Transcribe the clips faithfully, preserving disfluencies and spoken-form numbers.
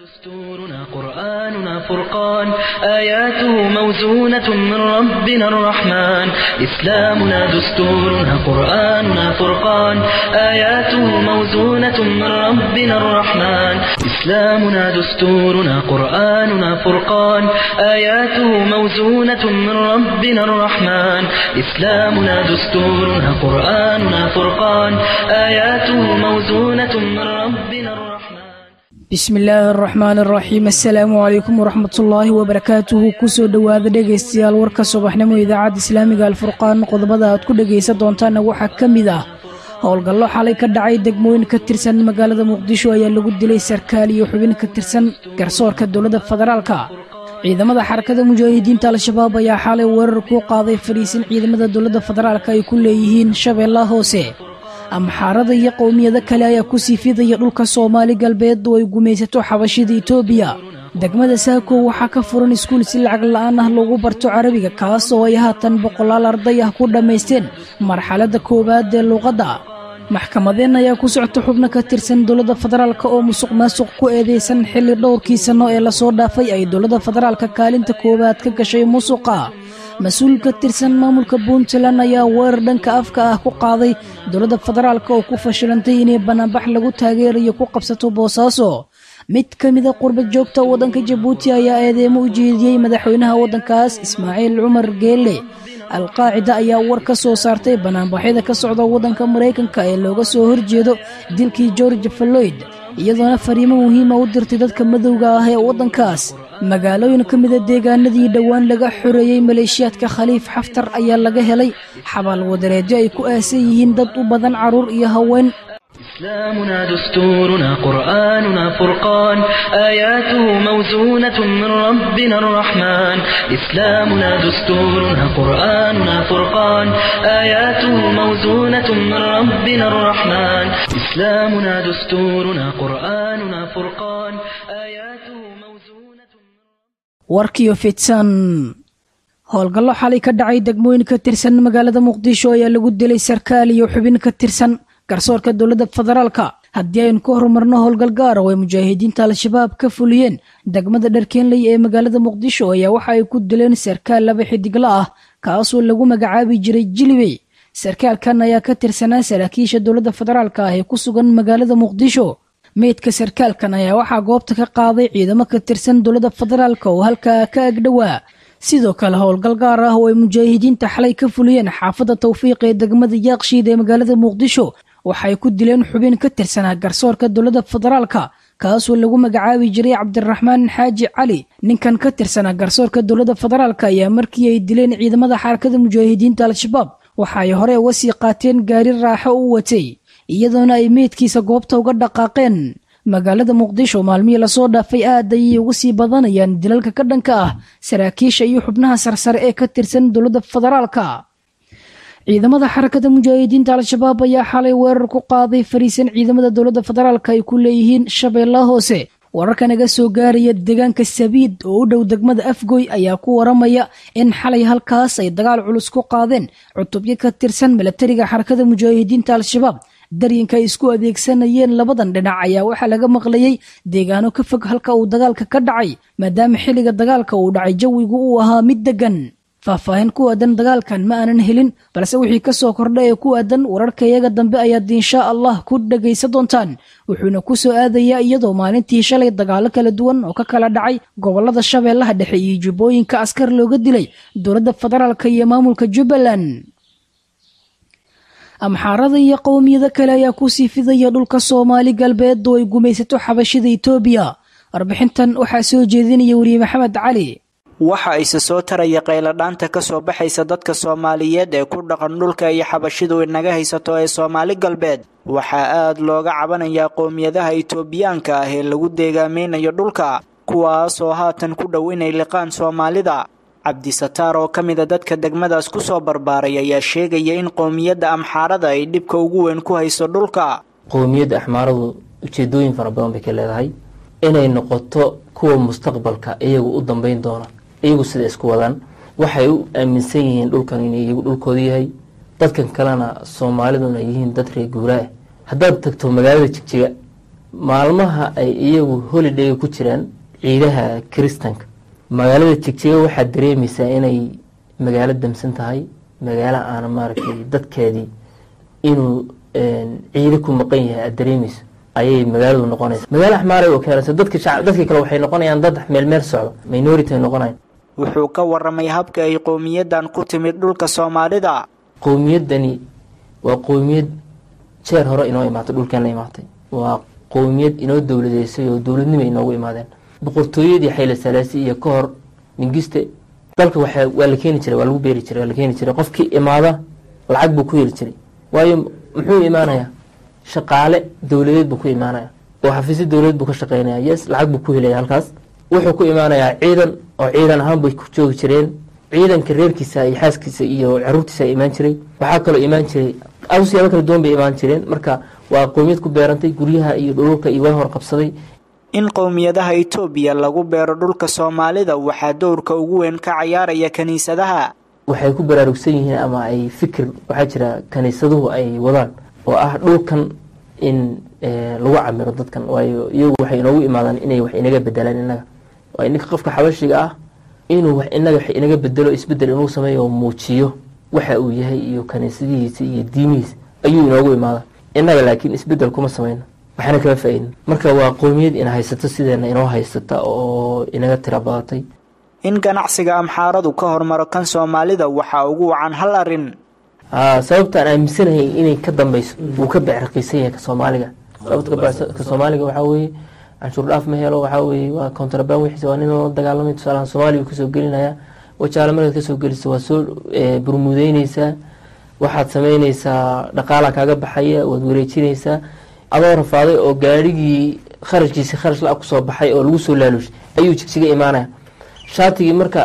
دستورنا قرآننا فرقان آياته موزونة من ربنا الرحمن إسلامنا دستورنا قرآننا فرقان آياته موزونة من ربنا الرحمن إسلامنا دستورنا قرآننا فرقان آياته موزونة من ربنا الرحمن إسلامنا دستورنا قرآننا فرقان آياته موزونة من ربنا الرحمن بسم الله الرحمن الرحيم السلام عليكم ورحمة الله وبركاته كسو دواada dhegeystayaal warka subaxnimo idaacada islaamiga alfurqaan qodobada aad ku dhageysan doontaan waxa kamid ah howlgallo xalay ka dhacay degmooyin ka tirsan magaalada muqdisho ayaa lagu dilay sarkaal iyo xubin ka tirsan garsoorka dowladda federaalka ciidamada xarakada mujaahidiinta al-shabaab ayaa xalay weerar ku qaaday fariisin ciidamada dowladda federaalka ay ku leeyihiin shabeellaha hoose amxaarada iyo qowmiyada kale ayaa ku sii fidaya dhulka Soomaali galbeed oo ay gumaysato xabashida Itoobiya degmada Saako waxa ka furan iskuul si lacag la'aan ah lagu barto Carabiga kaas oo ay haatan boqolaal arday ah ku dhameysteen marxaladda koowaad ee luqadda maxkamadeen ayaa ku socota xubno ka tirsan dowladda federaalka oo musuqmaasuq ku eedeysan xilli dhowrkii sano ee la soo dhaafay ay dowladda federaalka kaalinta koowaad ka gashay musuqa مسؤول كترسن maamulka Puntland ayaa weerar dhanka afka ah ku qaaday dowladda federaalka oo ku fashilantay inay banaanbax lagu taageerayo ku qabsato Boosaaso mid kamid ah qurba joogta wadanka Djibouti ayaa eedeemo u jeediyay madaxweynaha wadankaas Ismaaciil Cumar Geelle al-Qaacida ayaa war ka soo saartay banaanbaxyada ka socda wadanka Mareykanka ee looga soo horjeedo dilkii George Floyd iyadoona fariimo muhiim ah u dirtay dadka madowga ah ee wadankaas magaalooyin kamid ah deegaanadii dhawaan laga xoreeyay maleeshiyaadka Khaliif Xaftar ayaa laga helay xabal wadareejo ay ku aasan yihiin dad u badan caruur iyo haween إسلامنا دستورنا قرآننا فرقان آياته موزونة من ربنا الرحمن إسلامنا دستورنا قرآننا فرقان آياته موزونة من ربنا الرحمن إسلامنا دستورنا قرآننا فرقان آياته موزونة warkiyo fidsan howlgallo xalay ka dhacay degmooyin ka tirsan magaalada Muqdisho ayaa lagu dilay sarkaal iyo xubin ka tirsan garsoorka dowladda federaalka haddii aynu ku horumarno howlgal gaar ah oo mujaahidiinta al-shabaab ka fuliyeen degmada Dharkeenley ee magaalada Muqdisho ayaa waxa ay ku dileen sarkaal laba xidigla ah kaas oo lagu magacaabi jiray Jilibey sarkaalkan ayaa ka tirsanaa saraakiisha dowladda federaalka ah ee ku sugan magaalada Muqdisho meedka sarkaalkan ayaa waxa goobta ka qaaday ciidamo ka tirsan dowladda federaalka oo halka ka agdhawaa sidoo kale howlgal gaar ah oo mujaahidiinta xalay ka fuliyeen xaafadda Tawfiiq ee degmada Yaaqshiid ee magaalada Muqdisho waxay ku dileen xubin ka tirsanaa garsoorka dowladda federaalka kaas oo lagu magacaabi jiray Cabdiraxmaan Xaaji Cali ninkan ka tirsanaa garsoorka dowladda federaalka ayaa markii ay dileen ciidamada xarakada mujaahidiinta al-shabaab waxay hore uga sii qaateen gaari raaxo u watay iyadoona ay meedkiisa goobta uga dhaqaaqeen magaalada Muqdisho maalmihii la soo dhaafay aad ayay uga sii badanayaan dilalka ka dhanka ah saraakiisha iyo xubnaha sarsare ee ka tirsan dowladda federaalka ciidamada xarakada mujaahidiinta al-shabaab ayaa xalay weerar ku qaaday fariisin ciidamada dowladda federaalka ay ku leeyihiin shabeellaha hoose wararka naga soo gaaraya deegaanka Sabiid oo u dhow degmada Afgoy ayaa ku waramaya in xalay halkaas ay dagaal culus ku qaadeen cutubyo ka tirsan militariga xarakada mujaahidiinta al-shabaab dareenka isku adeegsanayeen labadan dhinac ayaa waxa laga maqlayay deegaano ka fog halka uu dagaalka ka dhacay maadaama xilliga dagaalka uu dhacay jawigu uu ahaa mid degan faahfaahin ku aadan dagaalkan ma aanan helin balse wixii ka soo kordhay ee ku aadan wararkayaga dambe ayaad insha Allah ku dhageysan doontaan wuxuuna ku soo aadayaa iyadoo maalintii shalay dagaalo kala duwan oo ka kala dhacay gobolada Shabeellaha Dhexe iyo Jubbooyinka askar looga dilay dowladda federaalka iyo maamulka Jubbaland amxaarada iyo qowmiyada kale ayaa ku sii fidaya dhulka Soomaali galbeed oo ay gumaysato xabashida Itoobiya warbixintan waxaa soo jeedinaya wariye Maxamed Cali waxa ay soo taraya qayladhaanta ka soo baxaysa dadka Soomaaliyeed ee ku dhaqan dhulka iyo xabashidu inaga haysato ee Soomaali galbeed waxa aad looga cabanayaa qowmiyadaha Itoobiyaanka ah ee lagu deegaameeyo dhulka kuwaas oo haatan ku dhow inay liqaan Soomaalida Cabdisataar oo kamid ah dadka degmadaas ku soo barbaaray ayaa sheegaya in qowmiyadda amxaarada ay dhibka ugu weyn ku hayso dhulka qowmiyadda amxaaradu ujeedooyin fara badan bay ka leedahay inay noqoto kuwa mustaqbalka iyagu u dambeyn doona iyagu sida isku wadaan waxay u aaminsan yihiin dhulkan inay iyagu dhulkooda yahay dadkan kalena Soomaaliduna yihiin dad reer guuraa haddaad tagto magaalada Jigjiga maalmaha ay iyagu holiday ku jiraan ciidaha kristanka magaalada Jigjiga waxaa dareemaysaa inay magaalo damsan tahay magaalo aan maaragtay dadkeedii inuu ciido ku maqan yahay dareemayso ayay magaaladu noqonaysaa magaalo axmaaray oo keenaysa dadka shacab dadka kale waxay noqonayaan dad meel meel socdo minority noqonayaan wuxuu ka waramay habka ay qowmiyadan ku timid dhulka Soomaalida qowmiyadani waa qowmiyad jeer hore inoo imaatay dhulkan imaatay waa qowmiyad inoo dawladeysay oo dawladnimo inoogu imaadeen boqortooyadii Hayle Salaasi iyo ka hor Mingiste dalka waxa waa la keeni jiray waa lagu beeri jiray waa la keeni jiray qofkii imaada lacag buu ku heli jiray waayo muxuu imaanayaa shaqaale dawladeed buu ku imaanayaa oo xafiis dawladeed buu ka shaqeynayaa yes lacag buu ku helayaa halkaas wuxuu ku imaanayaa ciidan oo ciidan ahaan bay ku joogi jireen ciidanka reerkiisa iyo xaaskiisa iyo caruurtiisa imaan jiray waxa kale imaan jiray awsiyaabo kala duwan bay imaan jireen marka waa qowmiyad ku beerantay guryaha iyo dhulka iyo way hor qabsaday in qowmiyadaha Itoobiya lagu beero dhulka Soomaalida waxa doorka ugu weyn ka ciyaaraya kaniisadaha waxay ku baraarugsan yihiin ama ay fikir waxa jira kaniisaduhu ay wadaan oo ah dhulkan in lagu camiro dadkan waayo iyagu waxay inoogu imaadaan inay wax inaga bedelaan inaga waa in qofka xabashiga ah inuu wax inaga wax inaga bedelo isbedel inuu sameeyo muujiyo waxa uu yahay iyo kaniisadihiisa iyo diimihiisa ayuu inoogu imaadaan inaga laakiin isbedel kuma sameeyno waxana kala faa'iidin marka waa qowmiyad in haysato sideena inoo haysata oo inaga tira badatay in ganacsiga amxaaradu ka hormaro kan Soomaalida waxa ugu wacan hal arin ah sababta aan aaminsanahay inay ka dambayso uu ka bacraqiisay ka Soomaaliga sababta ka Soomaaliga waxa weeye canshuur dhaaf ma helo waxa weeye waa contraband wixii waa inuu dagaalamay tusaale Soomaaliga ku soo gelinaya wajaalamarka ka soo geliso waa soo burmudeynaysa waxaad sameynaysaa dhaqaalaha kaaga baxaya wad wareejinaysaa adoo rafaaday oo gaarigii kharashkiisa kharash la ku soo baxay oo lagu soo laalush ayuu Jigjiga imaanaya shaatigii marka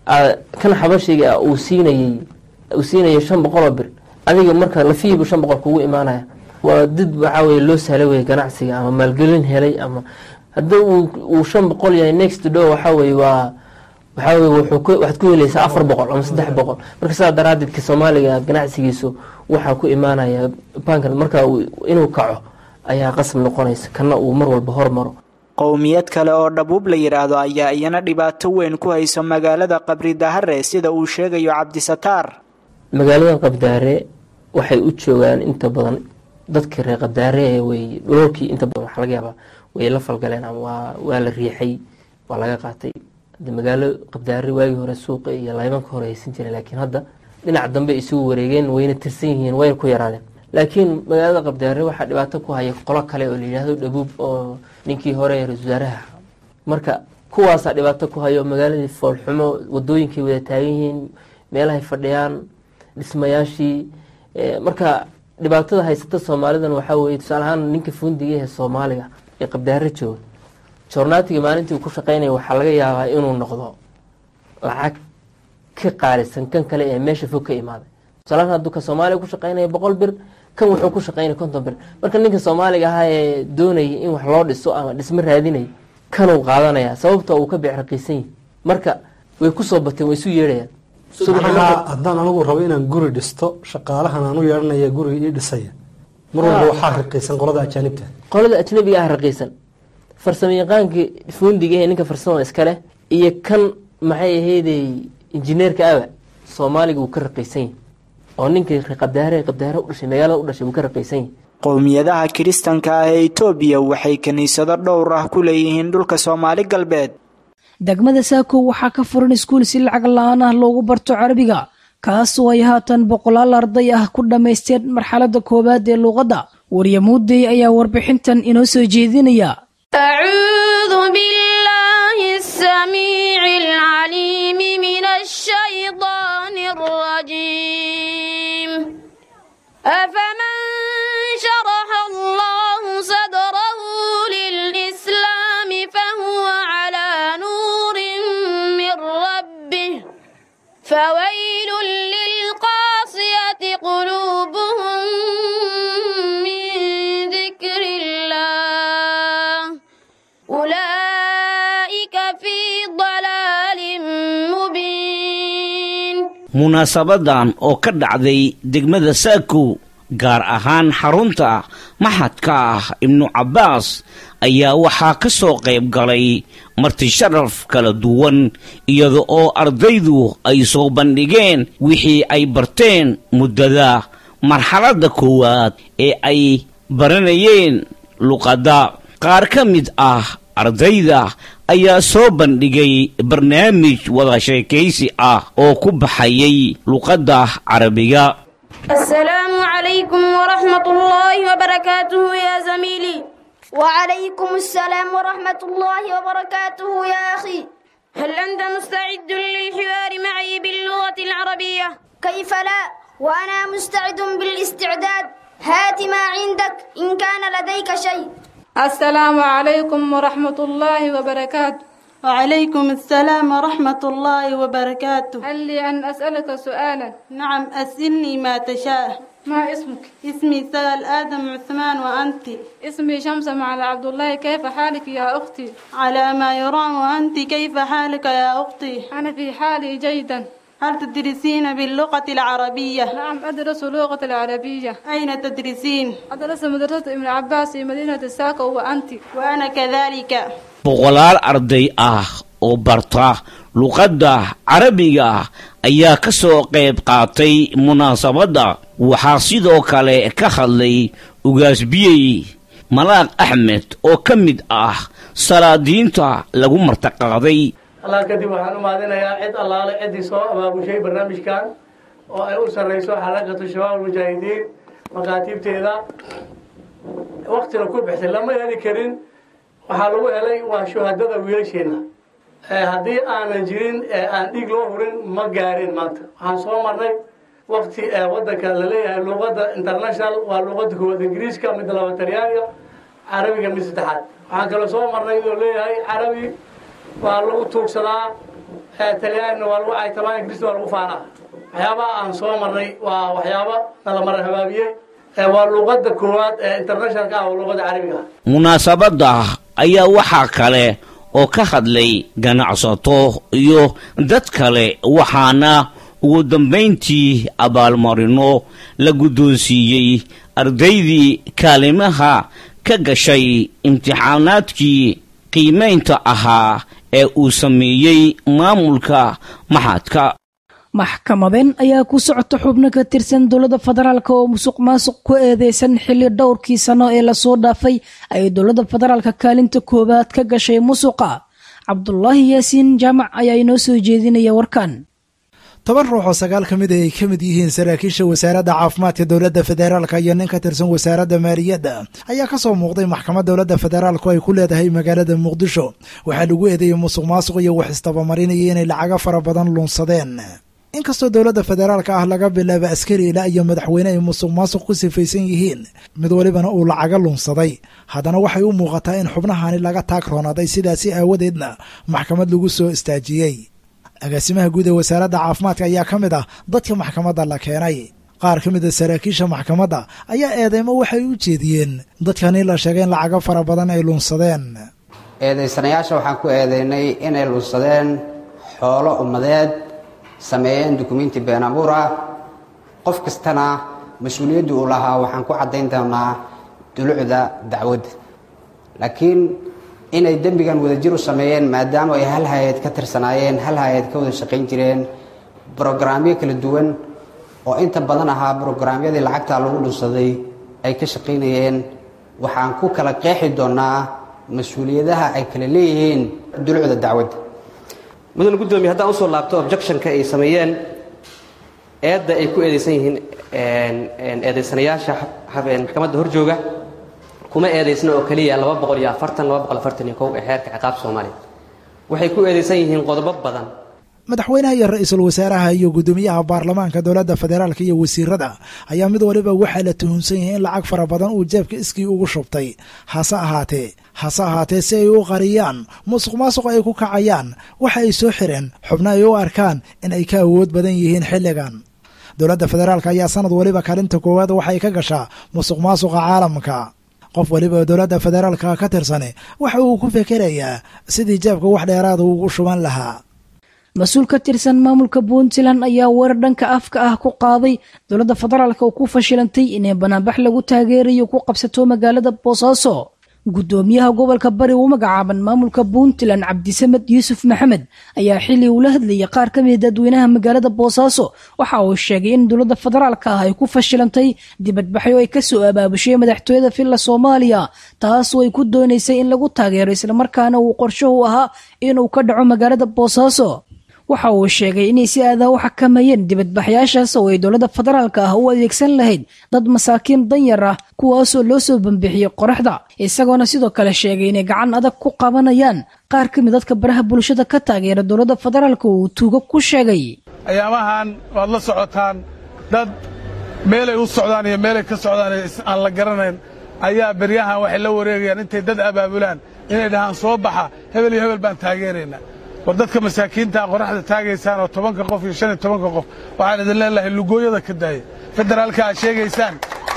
kan xabashiga uu siinayay uu siinayay shan boqol oo bir adiga marka la fiibo shan boqol kugu imaanaya waa dad waxa weey loo sahlay ganacsiga ama maalgelin helay ama hadda uu shan boqol yahay next door waxa weey waa waxa weey wuxuu waxaad ku helaysaa afar boqol ama saddex boqol marka saa daraadid ka Soomaaliga ganacsigiisu waxa ku imaanaya bankan marka inuu kaco ayaa qasab noqonaysa kana uu mar walba hormaro qowmiyad kale oo dhabuub la yiraahdo ayaa iyana dhibaato weyn ku hayso magaalada Qabri Dahare sida uu sheegayo Cabdisataar magaalada Qabri Dahare waxay u joogaan inta badan dadka reer Qabri Dahare way dhulkii inta badan waxa laga yaabaa way la falgaleen ama waa waa la riixay waa laga qaatay magaalo Qabri Dahare waagi hore suuqa iyo laymanka hore aysan jirin laakiin hadda dhinac dambe isugu wareegeen wayna tirsan yihiin way ku yaraadeen laakiin magaalada Qabri Dahare waxa dhibaato ku haya qolo kale oo la yiraahdo dhabuub oo ninkii hore ee wasaaraha marka kuwaas dhibaato ku hayo magaalada foolxumo wadooyinkii wada taagan yihiin meelaha fadhiyaan dhismayaashii marka dhibaatada haysata Soomaalidan waxa weeye tusaalahan ninka fundiga ee Soomaaliga ee Qabri Dahare jooga joornaatiga maalintii uu ku shaqeynay waxa laga yaabaa inuu noqdo lacag ka qaalisan kan kale ee meesha fog ka imaaday tusaalahan hadduu ka Soomaaliga ku shaqeynay boqol bir kan wuxuu ku shaqeynay konton bir marka ninka Soomaaliga ah ee doonay in wax loo dhiso ama dhismo raadinay kan uu qaadanaya sababta uu ka bixraqiisan marka way ku soo batay way isu yeerayaan subaxna haddaan anigu rabo inaan guri dhisto shaqaalahan aan u yeeranaya guriga ii dhisaya mar walba waxa raqiisan qolada ajaanibta qolada ajnabiga ah raqiisan farsamayaqaanka fundiga ee ninka farsamo iska leh iyo kan maxay ahaydey injineerka aba Soomaaliga uu ka raqiisan oo ninka Qabri Dahare Qabri Dahare u dhashay magaalada u dhashay uu ka raqiisan qowmiyadaha Kiristaanka ah ee Itoobiya waxay kaniisado dhowr ah ku leeyihiin dhulka Soomaali galbeed degmada Saako waxaa ka furan iskuul si lacag la'aan ah loogu barto Carabiga kaas oo ay haatan boqolaal arday ah ku dhameysteen marxaladda koowaad ee luqadda waryamuudey ayaa warbixintan inoo soo jeedinaya أعوذ بالله السميع العليم من الشيطان الرجيم أفمن شرح الله صدره للإسلام فهو على نور من ربه فويل للقاسية قلوبهم من ذكر الله أولئك في ضلال مبين munaasabadan oo ka dhacday degmada Saako gaar ahaan xarunta maxadka ah ibnu cabbaas ayaa waxaa ka soo qayb galay marti sharaf kala duwan iyada oo ardaydu ay soo bandhigeen wixii ay barteen muddada marxaladda koowaad ee ay baranayeen luqadda. qaar ka mid ah ardayda ayaa soo bandhigay barnaamij wada sheekaysi ah oo ku baxayay luqadda carabiga. السلام عليكم ورحمة الله وبركاته يا زميلي. وعليكم السلام ورحمة الله وبركاته يا أخي. هل أنت مستعد للحوار معي باللغة العربية؟ كيف لا، وأنا مستعد بالاستعداد. هات ما عندك إن كان لديك شيء. السلام عليكم ورحمة الله وبركاته. وعليكم السلام ورحمة الله وبركاته. هل لي أن أسألك سؤالا؟ نعم، أسألني ما تشاء. ما اسمك؟ اسمي سال آدم عثمان. وأنت؟ اسمي شمسة مع عبد الله. كيف حالك يا أختي؟ على ما يرام. وأنت كيف حالك يا أختي؟ أنا في حالي جيدا. هل تدرسين باللغة العربية؟ نعم أدرس اللغة العربية. أين تدرسين؟ أدرس مدرسة ابن عباس في مدينة الساقة. وأنت؟ وأنا كذلك. boqolaal arday ah oo barta luqadda carabiga ayaa ka soo qayb qaatay munaasabadda. waxaa sidoo kale ka hadlay ugaasbiyey malaaq axmed oo ka mid ah salaadiinta lagu martaqaaday. allah kadib waxaan u mahadinayaa cid allaale ciddii soo abaabushay barnaamijkan oo ay u sarrayso xarakatu shabaab almujaahidiin makaatiibteeda waqtina ku bixtay. lama heli karin, waxaa lagu helay waa shuhadada wiilasheenna. haddii aanan jirin aan dhiig loo hurin ma gaarin. maanta waxaan soo marnay waqti wadanka la leeyahay luqadda international waa luqadda koowaad ingiriiska, midda laba talyaaniga, carabiga mid saddexaad. waxaan kaloo soo marnay inuu leeyahay carabi waa lagu tuugsadaa, talyaanina waa lagu caytamaa, ingiriisna waa lagu faanaa. waxyaabaha aan soo marnay waa waxyaaba nala mara habaabiyey. waa luqadda koowaad ee internationalka ah oo luqadda carabiga. munaasabadda ayaa waxaa kale oo ka hadlay ganacsato iyo dad kale, waxaana ugu dambayntii abaalmarino la guddoonsiiyey ardaydii kaalimaha ka gashay imtixaanaadkii qiimaynta ahaa ee uu sameeyey maamulka maxadka. maxkamadeen ayaa ku socota xubno ka tirsan dowladda federaalka oo musuq maasuq ku eedeysan xilli dhowrkii sano ee lasoo dhaafay ay dowladda federaalka kaalinta koowaad ka gashay musuqa. cabdulaahi yaasiin jaamac ayaa inoo soo jeedinaya warkan. toban ruux oo sagaal ka mid ay ka mid yihiin saraakiisha wasaaradda caafimaadka dowladda federaalka iyo nin ka tirsan wasaaradda maaliyadda ayaa ka soo muuqday maxkamad dowladda federaalku ay ku leedahay magaalada muqdisho. waxaa lagu eedeeyey musuq maasuq iyo wax istabamarinaya inay lacago fara badan lunsadeen. inkastoo dowladda federaalka ah laga bilaaba askari ilaa iyo madaxweyne ay musuq maasuq ku sifaysan yihiin, mid walibana uu lacaga lunsaday, haddana waxay u muuqataa in xubnahani laga taag roonaaday, sidaasi aawadeedna maxkamad lagu soo istaajiyey. agaasimaha guud ee wasaaradda caafimaadka ayaa ka mid ah dadka maxkamadda la keenay. qaar ka mid a saraakiisha maxkamadda ayaa eedeymo waxay u jeediyeen dadkani la sheegay in lacago fara badan ay lunsadeen. eedaysanayaasha waxaan ku eedeynay inay lunsadeen xoolo ummadeed, sameeyeen dukumenti been abuur ah. qof kastana mas-uuliyaddu uu lahaa waxaan ku caddayn doonaa dulucda dacwadda. laakiin inay dembigan wadajir u sameeyeen maadaama ay hal hay-ad ka tirsanaayeen, hal hay-ad ka wada shaqayn jireen, brograamyo kala duwan oo inta badan ahaa brograamyadii lacagtaa lagu dhunsaday ay ka shaqaynayeen, waxaan ku kala qeexi doonaa mas-uuliyadaha ay kala leeyihiin dulucda dacwadda. mudane guddoomiye haddaan usoo laabto objectionka ay sameeyeen eedda ay ku eedeysan yihiin eedeysanayaasha maxkamadda horjooga kuma eedeysna oo keliya laba boqol iyo afartan laba boqol afartan iyo kow ee xeerka ciqaabta soomaaliya. waxay ku eedeysan yihiin qodobo badan. madaxweynaha iyo ra-iisul wasaaraha iyo guddoomiyaha baarlamaanka dowladda federaalka iyo wasiirada ayaa mid waliba waxaa la tuhunsan yahay in lacag fara badan uu jeebka iskii ugu shubtay. hase ahaatee hase ahaatee si ay u qariyaan musuq maasuq ay ku kacayaan, waxa ay soo xireen xubno ay u arkaan in ay ka awood badan yihiin xilligan. dowladda federaalka ayaa sanad waliba kaalinta koowaad waxay ka gashaa musuq maasuqa caalamka. qof waliba dowladda federaalka ka tirsane waxa uu ku fekerayaa sidii jeebka wax dheeraada ugu shuban lahaa. mas-uul ka tirsan maamulka puntland ayaa weerar dhanka afka ah ku qaaday dowladda federaalka oo ku fashilantay inay banaanbax lagu taageerayo ku qabsato magaalada boosaaso gudoomiyaha gobolka bari u magacaaban maamulka puntland cabdisamed yuusuf maxamed ayaa xili uu la hadlayay qaar ka mid dadweynaha magaalada boosaaso waxa uu sheegay in dowladda federaalka ah ay ku fashilantay dibadbaxyo ay kasoo abaabushay madaxtooyada filla soomaaliya taasoo ay ku doonaysay in lagu taageero islamarkaana uu qorshuhu ahaa inuu ka dhaco magaalada boosaaso waxa uu sheegay inay si aadaa u xakamayeen dibadbaxyaashaas oo ay dowladda federaalka ah u adeegsan lahayd dad masaakiin danyar ah kuwaasoo loo soo bambixiyey qoraxda isagoona sidoo kale sheegay inay gacan adag ku qabanayaan qaar ka mid dadka baraha bulshada ka taageera dowladda federaalka uu tuugo ku sheegay ayaamahan waad la socotaan dad meelay u socdaan iyo meelay ka socdaan aan la garanayn ayaa beryahan waxay la wareegayaan intay dad abaabulaan inay dhahaan soo baxa hebel iyo hebel baan taageeraynaa war dadka masaakiinta qoraxda taagaysaan oo tobanka qof iyo shan iyo tobanka qof waxaan idin leeyahay lugooyada ka daaya federaalka aad sheegaysaan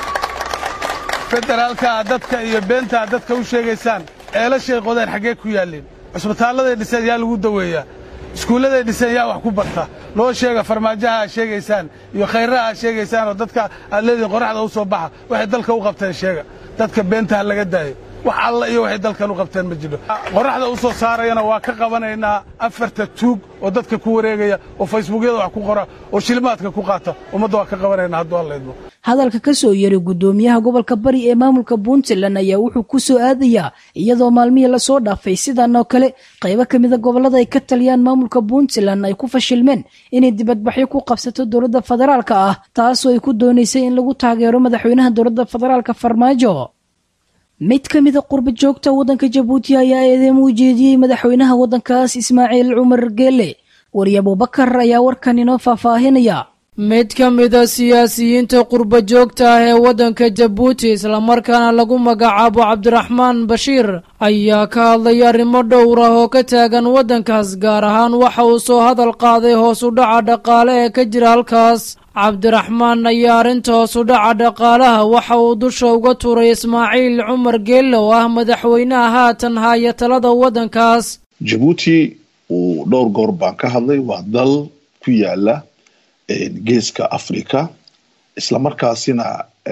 federaalka dadka iyo beenta dadka u sheegaysaan ceelashay qodeen xaggee ku yaalleen cusbitaalladay dhiseen yaa lagu daweeyaa iskuulladay dhiseen yaa wax ku barta loo sheega farmaajaha aad sheegaysaan iyo khayraha aad sheegaysaan oo dadka aad leediin qoraxda u soo baxa waxay dalka u qabteen sheega dadka beenta ha laga daayo wax alla iyo waxay dalkan u qabteen ma jiro qoraxda u soo saarayana waa ka qabanaynaa afarta tuug oo dadka ku wareegaya oo facebookyada wax ku qora oo shilimaadka ku qaata ummadda waa ka qabanaynaa hadduu alla idmo hadalka ka soo yeeray gudoomiyaha gobolka bari ee maamulka puntland ayaa wuxuu ku soo aadayaa iyadoo maalmihii lasoo dhaafay sidan oo kale qaybo ka mida gobollada ay ka taliyaan maamulka puntland ay ku fashilmeen inay dibadbaxyo ku qabsato dowladda federaalka ah taasoo ay ku doonaysay in lagu taageero madaxweynaha dowladda federaalka farmaajo mid ka mida qurba joogta waddanka jabuuti ayaa eedeem u jeediyey madaxweynaha waddankaas ismaaciil cumar geele wariye abubakar ayaa warkan inoo faahfaahinaya mid ka mida siyaasiyiinta qurba joogta ah ee waddanka jabuuti islamarkaana lagu magacaabo cabdiraxmaan bashiir ayaa ka hadlay arrimo dhowr ah oo ka taagan waddankaas gaar ahaan waxa uu soo hadal qaaday hoos u dhaca dhaqaale ee ka jira halkaas cabdiraxmaan ayaa arrinta hoos u dhaca dhaqaalaha waxa uu dusha uga tuuray ismaaciil cumar geelle oo ah madaxweynaha haatan haya talada waddankaas jabuuti uu dhowr goor baan ka hadlay waa dal ku yaala geeska africa islamarkaasina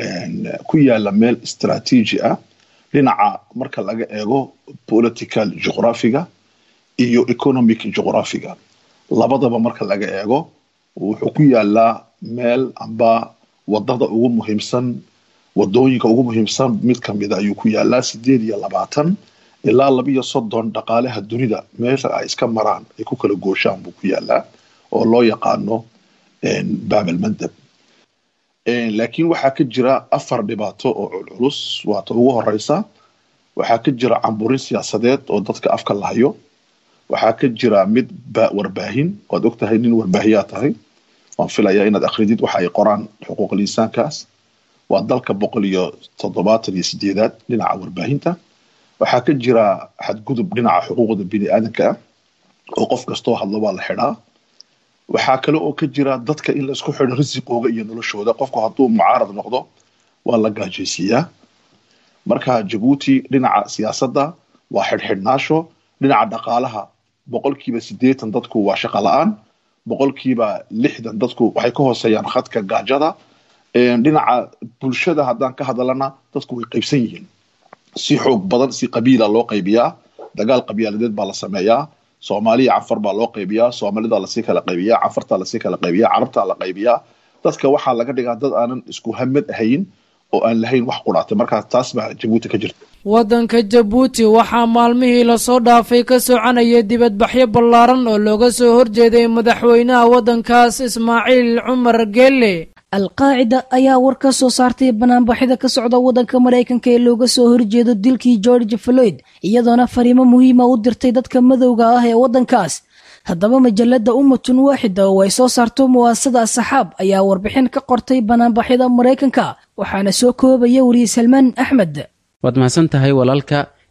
ku yaala meel istraatiiji ah dhinaca marka laga eego political juqraafiga iyo economic juqraafiga labadaba marka laga eego wuxuu ku yaalaa meel amba wadada ugu muhiimsan wadooyinka ugu muhiimsan mid ka mid ayuu ku yaalaa sideed iyo labaatan ilaa laba iyo soddon dhaqaalaha dunida meesha ay iska maraan ay ku kala gooshaan buu ku yaalaa oo loo yaqaano baabel mandab laakiin waxaa ka jira afar dhibaato oo culculus waata ugu horeysa waxaa ka jira camburin siyaasadeed oo dadka afka lahayo waxaa ka jira mid warbaahin waad ogtahay nin warbaahiyaa tahay waan filayaa inaad akhridid waxa ay qoraan xuquuqul insaankaas waa dalka boqol iyo toddobaatan iyo sideedaad dhinaca warbaahinta waxaa ka jira xadgudub dhinaca xuquuqda bini'aadanka ah oo qof kastoo hadlo waa la xidhaa waxaa kale oo ka jira dadka in la isku xidho risiqooga iyo noloshooda qofku hadduu mucaarad noqdo waa la gaajaysiiyaa marka jabuuti dhinaca siyaasadda waa xidhxidhnaasho dhinaca dhaqaalaha boqolkiiba siddeetan dadku waa shaqo la-aan boqolkiiba lixdan dadku waxay ka hooseeyaan khadka gaajada dhinaca bulshada haddaan ka hadalana dadku way qaybsan yihiin si xoog badan si qabiila loo qaybiyaa dagaal qabyaaladeed baa la sameeyaa soomaaliya canfar baa loo qaybiyaa soomaalida lasii kala qaybiyaa canfartaa lasii kala qaybiyaa carabtaa la qaybiyaa dadka waxaa laga dhigaa dad aanan isku hamad ahayn oo aan lahayn wax qudhaatay markaa taas baa jabuuti ka jirta waddanka jabuuti waxaa maalmihii lasoo dhaafay ka soconaya dibadbaxyo ballaaran oo looga soo horjeeday madaxweynaha waddankaas ismaaciil cumar geelle alqaacida ayaa war ka soo saartay banaanbaxyada ka socda waddanka maraykanka ee looga soo horjeedo dilkii george floyd iyadoona fariimo muhiima u dirtay dadka madowga ah ee waddankaas haddaba majalada ummatun waaxida oo ay soo saarto muwaasada asxaab ayaa warbixin ka qortay banaanbaxyada maraykanka waxaana soo koobaya wariye salmaan axmed waad mahadsan tahay walaalka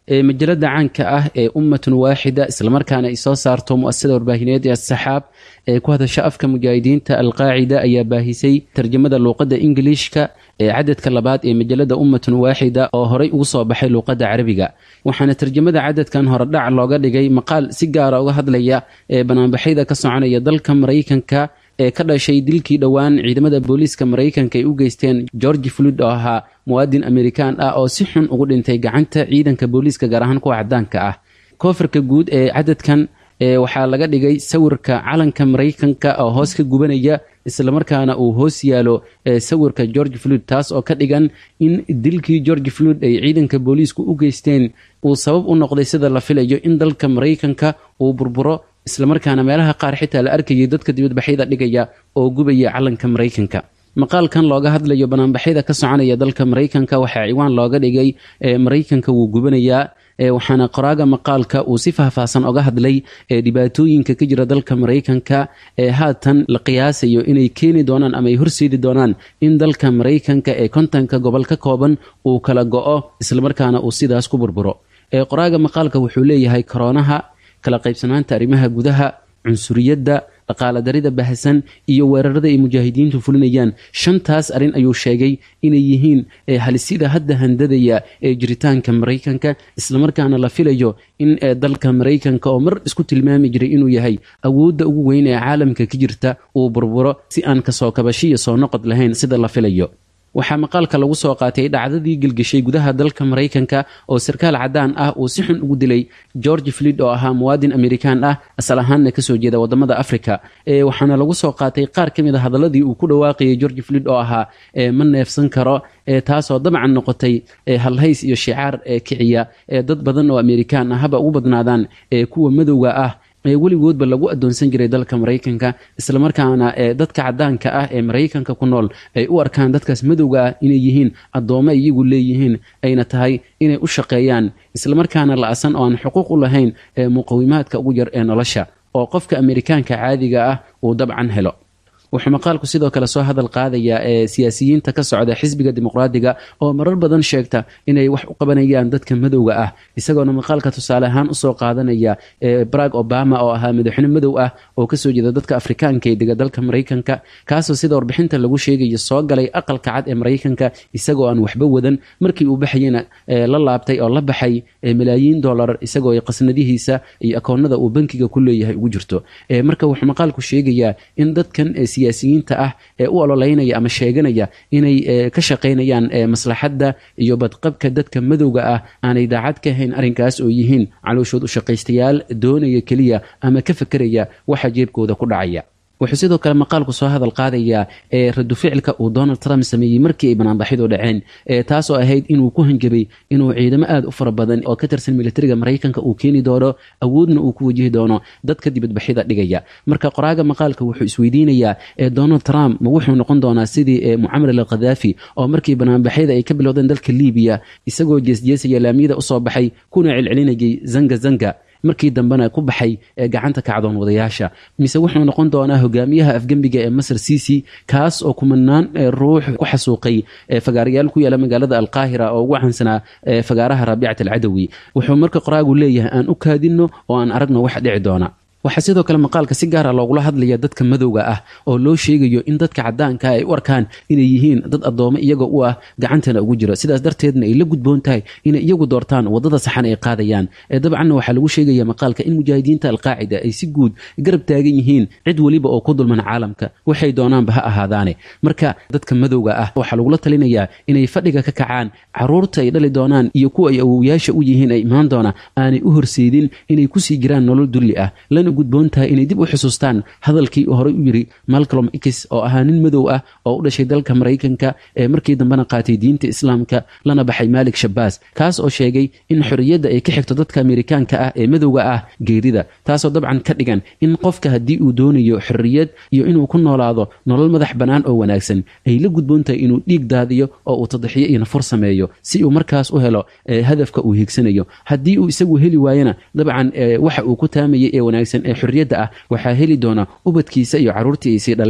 majalada caanka ah ee ummatun waaxida islamarkaana ay soo saarto mu'asasada warbaahineed ee asaxaab ee ku hadasha afka mujaahidiinta alqaacida ayaa baahisay tarjamada luuqadda ingiliishka ee cadadka labaad ee majalada ummatun waaxida oo horay ugu soo baxay luuqadda carabiga waxaana tarjamada cadadkan horedhac looga dhigay maqaal si gaara uga hadlaya ee banaanbaxyada ka soconaya dalka maraykanka ee ka dhashay dilkii dhowaan ciidamada booliiska maraykanka ay u geysteen george floyd oo ahaa muwaadin amerikaan ah oo si xun ugu dhintay gacanta ciidanka booliiska gaar ahaan kuwa cadaanka ah koonfurka guud ee cadadkan waxaa laga dhigay sawirka calanka maraykanka oo hoos ka gubanaya islamarkaana uu hoos yaalo sawirka george floyd taas oo ka dhigan in dilkii george floyd ay ciidanka booliisku u geysteen uu sabab u noqday sida la filayo in dalka maraykanka uu burburo islamarkaana meelaha qaar xitaa la arkayay dadka dibadbaxyada dhigaya oo gubaya calanka maraykanka maqaalkan looga hadlayo banaanbaxyada ka soconaya dalka maraykanka waxaa ciwaan looga dhigay maraykanka wuu gubanayaa waxaana qoraaga maqaalka uu si faahfaahsan oga hadlay dhibaatooyinka ka jira dalka maraykanka ee haatan la qiyaasayo inay keeni doonaan ama ay horseedi doonaan in dalka maraykanka ee kontonka gobol ka kooban uu kala go-o islamarkaana uu sidaas ku burburo qoraaga maqaalka wuxuu leeyahay koroonaha kala qaybsanaanta arrimaha gudaha cunsuriyadda dhaqaala darida bahasan iyo weerarada ay mujaahidiintu fulinayaan shantaas arrin ayuu sheegay inay yihiin halisida hadda handadaya ee jiritaanka maraykanka islamarkaana la filayo in dalka maraykanka oo mar isku tilmaami jiray inuu yahay awoodda ugu weyn ee caalamka ka jirta uu burburo si aan kasoo kabashiyo soo noqod lahayn sida la filayo waxaa maqaalka lagu soo qaatay dhacdadii gelgeshay gudaha dalka maraykanka oo sarkaal cadaan ah uu si xun ugu dilay george floyd oo ahaa muwaadin amerikaan ah asal ahaanna kasoo jeeda wadamada africa waxaana lagu soo qaatay qaar ka mid a hadaladii uu ku dhawaaqayay george floyd oo ahaa ma neefsan karo taasoo dabcan noqotay halhays iyo shicaar kiciya dad badan oo amerikaan ah haba ugu badnaadaan kuwa madowga ah weligoodba lagu adoonsan jiray dalka maraykanka islamarkaana dadka cadaanka ah ee maraykanka ku nool ay u arkaan dadkaas madowga ah inay yihiin addoommo ay iyagu leeyihiin ayna tahay inay u shaqeeyaan islamarkaana la-asan oo aan xuquuq u lahayn muqawimaadka ugu yar ee nolosha oo qofka amerikaanka caadiga ah uu dabcan helo wuxuu maqaalku sidoo kale soo hadal qaadayaa ee siyaasiyiinta ka socda xisbiga dimuqraadiga oo marar badan sheegta inay wax u qabanayaan dadka madowga ah isagoona maqaalka tusaale ahaan usoo qaadanaya barack obama oo ahaa madaxweyne madow ah oo kasoo jeeda dadka afrikaanka ee dega dalka maraykanka kaasoo sida warbixinta lagu sheegayo soo galay aqalka cad ee maraykanka isagoo aan waxba wadan markii uu baxayena la laabtay oo la baxay malaayiin dollar isagoo qasnadihiisa iyo akoonada uu bankiga ku leeyahay ugu jirto marka wuxuu maqaalku sheegayaa in dadkan siyaasiyiinta ah ee u ololeynaya ama sheeganaya inay ka shaqaynayaan maslaxadda iyo badqabka dadka madowga ah aanay daacad ka ahayn arrinkaas oo yihiin calooshood u shaqaystayaal doonaya keliya ama ka fekeraya waxa jeebkooda ku dhacaya wuxuu sidoo kale maqaalku soo hadal qaadayaa ee radu ficilka uu donald trump sameeyey markii ay banaanbaxyadu dhaceen taasoo ahayd inuu ku hanjabay inuu ciidamo aad u fara badan oo ka tirsan militariga maraykanka uu keeni doono awoodna uu ku wajihi doono dadka dibadbaxyada dhigaya marka qoraaga maqaalka wuxuu isweydiinayaa donald trump ma wuxuu noqon doonaa sidii mucamar al khadaafi oo markii banaanbaxyada ay ka bilowdeen dalka libiya isagoo jeesjeesaya laamiyada usoo baxay kuna celcelinayay zanga zanga markii dambena ku baxay gacanta kacdoon wadayaasha mise wuxuu noqon doonaa hogaamiyaha afgembiga ee masar sisi kaas oo kumanaan ruux ku xasuuqay fagaarayaal ku yaala magaalada alqaahira oo ugu caansanaa fagaaraha raabicat alcadawi wuxuu marka qoraagu leeyahay aan u kaadino oo aan aragno wax dhici doona waxaa sidoo kale maqaalka si gaara loogula hadlaya dadka madowga ah oo loo sheegayo in dadka cadaanka ay u arkaan inay yihiin dad addoomo iyaga u ah gacantana ugu jira sidaas darteedna ay la gudboon tahay inay iyagu doortaan wadada saxan ay qaadayaan dabcanna waxaa lagu sheegaya maqaalka in mujaahidiinta alqaacida ay si guud garab taagan yihiin cid weliba oo ku dulman caalamka waxay doonaanba ha ahaadaane marka dadka madowga ah waxaa lagula talinayaa inay fadhiga ka kacaan caruurta ay dhali doonaan iyo kuwa ay awowyaasha u yihiin ay imaan doona aanay u horseedin inay kusii jiraan nolol dulli ah gudboontahay inay dib u xusuustaan hadalkii uu horey u yiri Malcolm X oo ahaa nin madow ah oo u dhashay dalka Mareykanka ee markii dambena qaatay diinta Islaamka lana baxay Malik Shabazz kaas oo sheegay in xorriyadda ay ka xigto dadka Amerikaanka ah ee madowga ah geerida taasoo dabcan ka dhigan in qofka haddii uu doonayo xorriyad iyo inuu ku noolaado nolol madax bannaan oo wanaagsan ay la gudboontahay inuu dhiig daadiyo oo uu tadxiyo iyo nafur sameeyo si uu markaas u helo hadafka uu hiigsanayo haddii uu isagu heli waayana dabcan waxa uu ku taamayay ee wanaagsan ee xorriyadda ah waxaa heli doona ubadkiisa iyo caruurtii ay sii dhaleen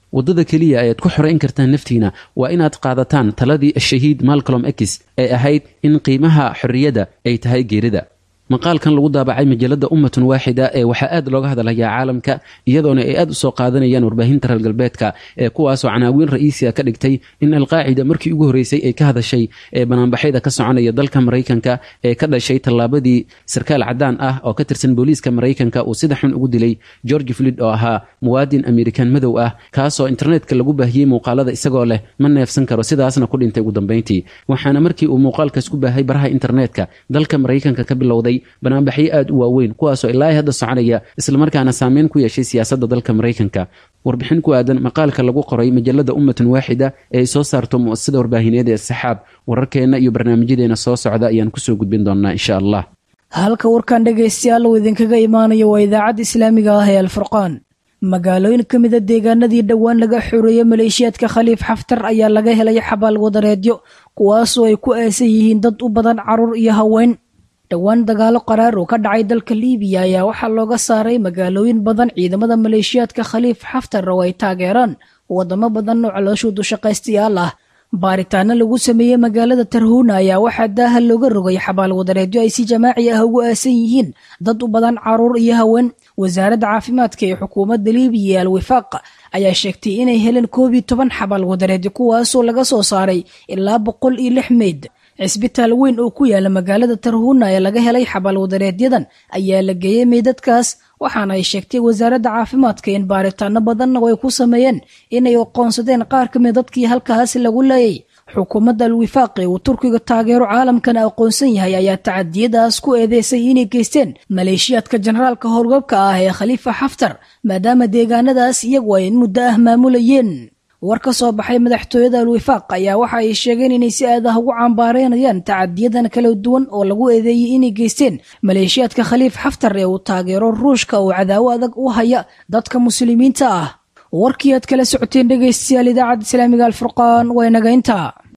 waddada keliya ayaad ku xorayn kartaan naftiina waa inaad qaadataan taladii ashahiid malcolm x ee ahayd in qiimaha xorriyadda ay tahay geerida maqaalkan lagu daabacay majalada ummatun waaxida ee waxaa aad looga hadlayaa caalamka iyadoona ay aad u soo qaadanayaan warbaahinta reer galbeedka ee kuwaasoo canaawiin ra'iisiga ka dhigtay in alqaacida markii ugu horreysay ay ka hadashay ee banaanbaxyada ka soconaya dalka maraykanka ee ka dhashay tallaabadii sarkaal caddaan ah oo ka tirsan booliiska maraykanka uu sida xun ugu dilay george floyd oo ahaa muwaadin amerikan madow ah kaasoo internetka lagu baahiyey muuqaalada isagoo leh ma neefsan karo sidaasna ku dhintay ugu dambayntii waxaana markii uu muuqaalkaas ku baahay baraha internetka dalka maraykanka ka bilowday banaanbaxyo aad u waaweyn kuwaasoo ilaa hadda soconaya islamarkaana saameyn ku yeeshay siyaasadda dalka maraykanka warbixin ku aadan maqaalka lagu qoray majalada ummatun waaxida ee ay soo saarto mu'asasada warbaahineed ee saxaab wararkeenna iyo barnaamijyadeena soo socda ayaan kusoo gudbin doonaa insha allah halka warkan dhegaystayaal uu idinkaga imaanayo waa idaacadda islaamiga ah ee alfurqaan magaalooyin ka mida deegaanadii dhowaan laga xoreeyey maleeshiyaadka khaliif xaftar ayaa laga helay xabaal wadareedyo kuwaasoo ay ku aasan yihiin dad u badan caruur iyo haween dhowaan dagaalo qaraar oo ka dhacay dalka liibiya ayaa waxaa looga saaray magaalooyin badan ciidamada maleeshiyaadka khaliif xaftar oo ay taageeraan wadamo badan oo calooshoodu shaqaystayaal ah baaritaano lagu sameeyey magaalada tarhuuna ayaa waxaa daaha looga rogay xabaal wadareedyo ay si jamaaci ah ugu aasan yihiin dad u badan caruur iyo haween wasaaradda caafimaadka ee xukuumadda liibiya ee alwifaaq ayaa sheegtay inay heleen koob iyo toban xabaal wadareedyo kuwaasoo laga soo saaray ilaa boqol iyo lix meyd cisbitaal weyn oo ku yaala magaalada tarhuuna ee laga helay xabaal wadareedyadan ayaa la geeyey meydadkaas waxaana ay sheegtay wasaaradda caafimaadka in baaritaano badanna ay ku sameeyeen inay aqoonsadeen qaar ka mid dadkii halkaas lagu leeyay xukuumadda alwifaaqi uu turkiga taageero caalamkana aqoonsan yahay ayaa tacadiyadaas ku eedeysay inay geysteen maleeshiyaadka generaalka howlgabka ah ee khaliifa xaftar maadaama deegaanadaas iyagu ay muddo ah maamulayeen war ka soo baxay madaxtooyada alwifaaq ayaa waxa ay sheegeen inay si aad ah ugu cambaareynayaan tacadiyadan kala duwan oo lagu eedeeyey inay geysteen maleeshiyaadka khaliif xaftar ee uu taageero ruushka oo cadaawo adag u haya dadka muslimiinta ah warkii aad kala socoteen dhegaystayaal idaacadda islaamiga alfurqaan waa inaga intaa